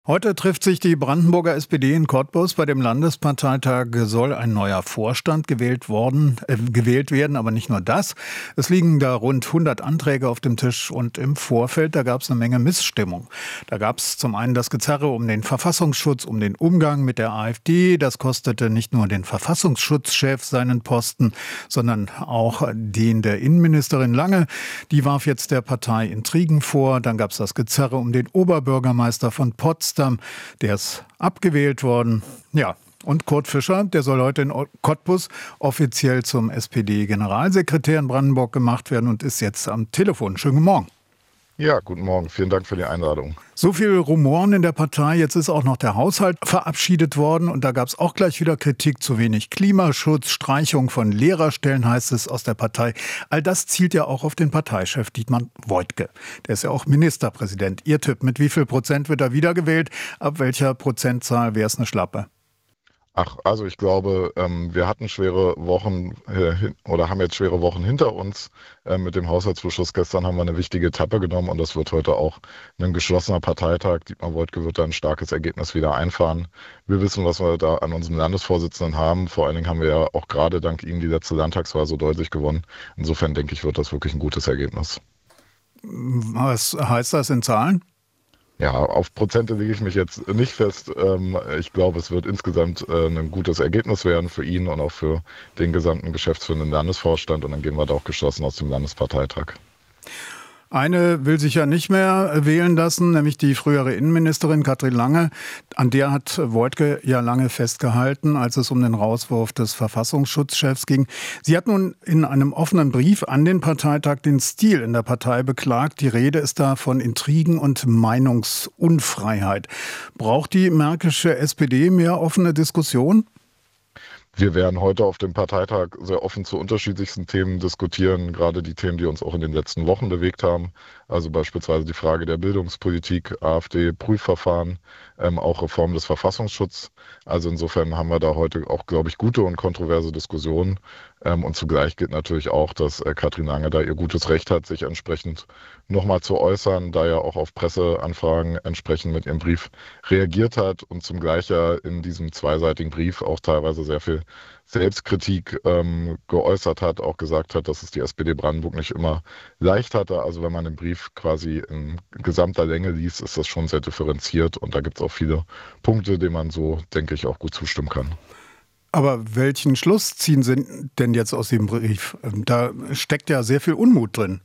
Heute trifft sich die Brandenburger SPD in Cottbus. Bei dem Landesparteitag soll ein neuer Vorstand gewählt werden, aber nicht nur das. Es liegen da rund 100 Anträge auf dem Tisch und im Vorfeld, da gab es eine Menge Missstimmung. Da gab es zum einen das Gezerre um den Verfassungsschutz, um den Umgang mit der AfD. Das kostete nicht nur den Verfassungsschutzchef seinen Posten, sondern auch den der Innenministerin Lange. Die warf jetzt der Partei Intrigen vor. Dann gab es das Gezerre um den Oberbürgermeister von Potsdam. Der ist abgewählt worden. Ja, und Kurt Fischer, der soll heute in Cottbus offiziell zum SPD-Generalsekretär in Brandenburg gemacht werden und ist jetzt am Telefon. Schönen guten Morgen. Ja, guten Morgen. Vielen Dank für die Einladung. So viel Rumoren in der Partei. Jetzt ist auch noch der Haushalt verabschiedet worden. Und da gab es auch gleich wieder Kritik. Zu wenig Klimaschutz, Streichung von Lehrerstellen, heißt es aus der Partei. All das zielt ja auch auf den Parteichef Dietmar Woidke. Der ist ja auch Ministerpräsident. Ihr Tipp, mit wie viel Prozent wird er wiedergewählt? Ab welcher Prozentzahl wäre es eine Schlappe? Also ich glaube, wir hatten schwere Wochen oder haben jetzt schwere Wochen hinter uns. Mit dem Haushaltsbeschluss gestern haben wir eine wichtige Etappe genommen und das wird heute auch ein geschlossener Parteitag. Dietmar Woidke wird da ein starkes Ergebnis wieder einfahren. Wir wissen, was wir da an unserem Landesvorsitzenden haben. Vor allen Dingen haben wir ja auch gerade dank ihm die letzte Landtagswahl so deutlich gewonnen. Insofern denke ich, wird das wirklich ein gutes Ergebnis. Was heißt das in Zahlen? Ja, auf Prozente lege ich mich jetzt nicht fest. Ich glaube, es wird insgesamt ein gutes Ergebnis werden für ihn und auch für den gesamten geschäftsführenden Landesvorstand. Und dann gehen wir da auch geschlossen aus dem Landesparteitag. Eine will sich ja nicht mehr wählen lassen, nämlich die frühere Innenministerin Katrin Lange. An der hat Woidke ja lange festgehalten, als es um den Rauswurf des Verfassungsschutzchefs ging. Sie hat nun in einem offenen Brief an den Parteitag den Stil in der Partei beklagt. Die Rede ist da von Intrigen und Meinungsunfreiheit. Braucht die märkische SPD mehr offene Diskussion? Wir werden heute auf dem Parteitag sehr offen zu unterschiedlichsten Themen diskutieren, gerade die Themen, die uns auch in den letzten Wochen bewegt haben. Also beispielsweise die Frage der Bildungspolitik, AfD-Prüfverfahren, auch Reform des Verfassungsschutzes. Also insofern haben wir da heute auch, glaube ich, gute und kontroverse Diskussionen. Und zugleich gilt natürlich auch, dass Katrin Lange da ihr gutes Recht hat, sich entsprechend nochmal zu äußern, da ja auch auf Presseanfragen entsprechend mit ihrem Brief reagiert hat und zugleich ja in diesem zweiseitigen Brief auch teilweise sehr viel Selbstkritik geäußert hat, auch gesagt hat, dass es die SPD Brandenburg nicht immer leicht hatte. Also wenn man den Brief quasi in gesamter Länge liest, ist das schon sehr differenziert und da gibt es auch viele Punkte, denen man so, denke ich, auch gut zustimmen kann. Aber welchen Schluss ziehen Sie denn jetzt aus dem Brief? Da steckt ja sehr viel Unmut drin.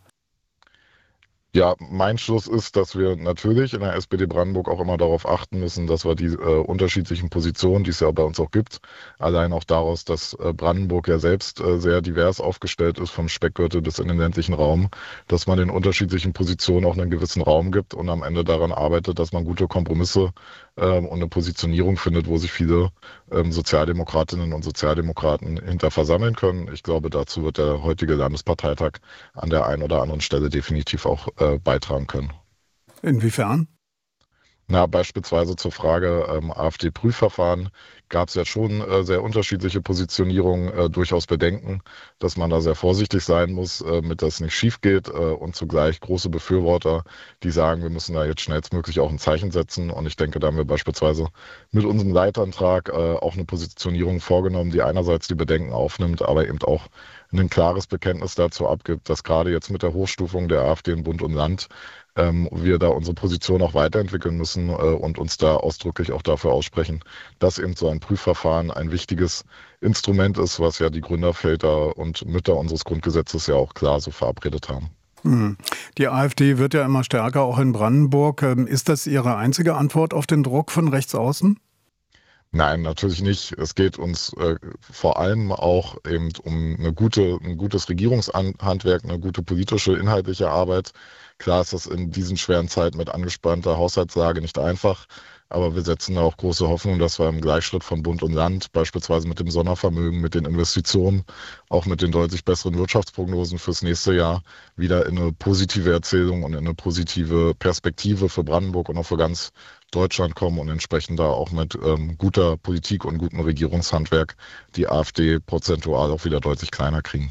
Ja, mein Schluss ist, dass wir natürlich in der SPD Brandenburg auch immer darauf achten müssen, dass wir die unterschiedlichen Positionen, die es ja bei uns auch gibt, allein auch daraus, dass Brandenburg ja selbst sehr divers aufgestellt ist, vom Speckgürtel bis in den ländlichen Raum, dass man den unterschiedlichen Positionen auch einen gewissen Raum gibt und am Ende daran arbeitet, dass man gute Kompromisse und eine Positionierung findet, wo sich viele Sozialdemokratinnen und Sozialdemokraten hinter versammeln können. Ich glaube, dazu wird der heutige Landesparteitag an der einen oder anderen Stelle definitiv auch beitragen können. Inwiefern? Beispielsweise zur Frage AfD-Prüfverfahren gab es ja schon sehr unterschiedliche Positionierungen, durchaus Bedenken, dass man da sehr vorsichtig sein muss, mit das nicht schief geht und zugleich große Befürworter, die sagen, wir müssen da jetzt schnellstmöglich auch ein Zeichen setzen und ich denke, da haben wir beispielsweise mit unserem Leitantrag auch eine Positionierung vorgenommen, die einerseits die Bedenken aufnimmt, aber eben auch ein klares Bekenntnis dazu abgibt, dass gerade jetzt mit der Hochstufung der AfD in Bund und Land wir da unsere Position auch weiterentwickeln müssen und uns da ausdrücklich auch dafür aussprechen, dass eben so ein Prüfverfahren ein wichtiges Instrument ist, was ja die Gründerväter und Mütter unseres Grundgesetzes ja auch klar so verabredet haben. Die AfD wird ja immer stärker, auch in Brandenburg. Ist das Ihre einzige Antwort auf den Druck von rechts außen? Nein, natürlich nicht. Es geht uns vor allem auch eben um ein gutes Regierungshandwerk, eine gute politische, inhaltliche Arbeit. Klar ist das in diesen schweren Zeiten mit angespannter Haushaltslage nicht einfach, aber wir setzen da auch große Hoffnung, dass wir im Gleichschritt von Bund und Land, beispielsweise mit dem Sondervermögen, mit den Investitionen, auch mit den deutlich besseren Wirtschaftsprognosen fürs nächste Jahr wieder in eine positive Erzählung und in eine positive Perspektive für Brandenburg und auch für ganz Deutschland kommen und entsprechend da auch mit guter Politik und gutem Regierungshandwerk die AfD prozentual auch wieder deutlich kleiner kriegen.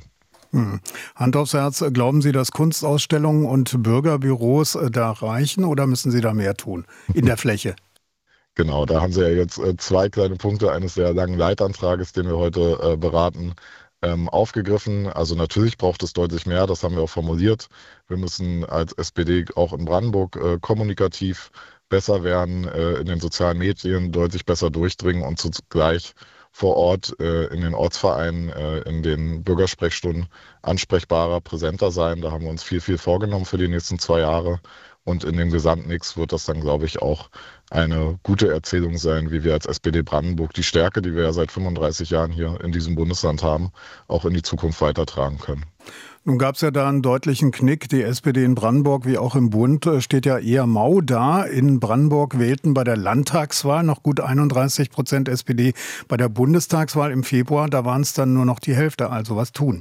Hand aufs Herz, glauben Sie, dass Kunstausstellungen und Bürgerbüros da reichen oder müssen Sie da mehr tun in der Fläche? Genau, da haben Sie ja jetzt zwei kleine Punkte eines sehr langen Leitantrages, den wir heute beraten, aufgegriffen. Also natürlich braucht es deutlich mehr, das haben wir auch formuliert. Wir müssen als SPD auch in Brandenburg kommunikativ besser werden, in den sozialen Medien deutlich besser durchdringen und zugleich vor Ort in den Ortsvereinen, in den Bürgersprechstunden ansprechbarer, präsenter sein. Da haben wir uns viel vorgenommen für die nächsten 2 Jahre. Und in dem Gesamtmix wird das dann, glaube ich, auch eine gute Erzählung sein, wie wir als SPD Brandenburg die Stärke, die wir ja seit 35 Jahren hier in diesem Bundesland haben, auch in die Zukunft weitertragen können. Nun gab es ja da einen deutlichen Knick. Die SPD in Brandenburg wie auch im Bund steht ja eher mau da. In Brandenburg wählten bei der Landtagswahl noch gut 31% SPD. Bei der Bundestagswahl im Februar, da waren es dann nur noch die Hälfte. Also was tun?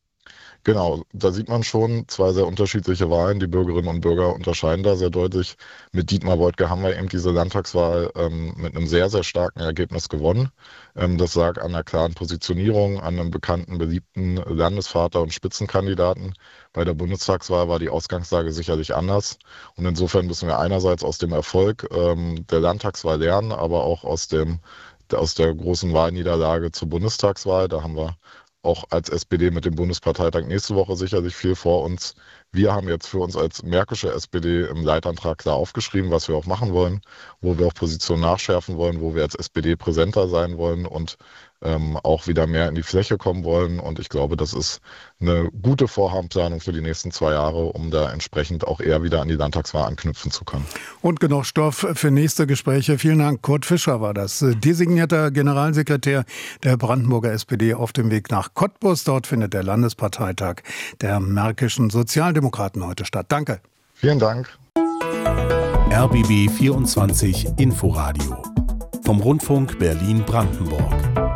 Genau, da sieht man schon zwei sehr unterschiedliche Wahlen. Die Bürgerinnen und Bürger unterscheiden da sehr deutlich. Mit Dietmar Woidke haben wir eben diese Landtagswahl mit einem sehr starken Ergebnis gewonnen. Das lag an einer klaren Positionierung, an einem bekannten, beliebten Landesvater und Spitzenkandidaten. Bei der Bundestagswahl war die Ausgangslage sicherlich anders. Und insofern müssen wir einerseits aus dem Erfolg der Landtagswahl lernen, aber auch aus der großen Wahlniederlage zur Bundestagswahl. Da haben wir auch als SPD mit dem Bundesparteitag nächste Woche sicherlich viel vor uns. Wir haben jetzt für uns als märkische SPD im Leitantrag klar aufgeschrieben, was wir auch machen wollen, wo wir auch Positionen nachschärfen wollen, wo wir als SPD präsenter sein wollen und auch wieder mehr in die Fläche kommen wollen. Und ich glaube, das ist eine gute Vorhabenplanung für die nächsten 2 Jahre, um da entsprechend auch eher wieder an die Landtagswahl anknüpfen zu können. Und genug Stoff für nächste Gespräche. Vielen Dank. Kurt Fischer war das, designierter Generalsekretär der Brandenburger SPD auf dem Weg nach Cottbus. Dort findet der Landesparteitag der märkischen Sozialdemokraten heute statt. Danke. Vielen Dank. RBB 24 Inforadio vom Rundfunk Berlin-Brandenburg.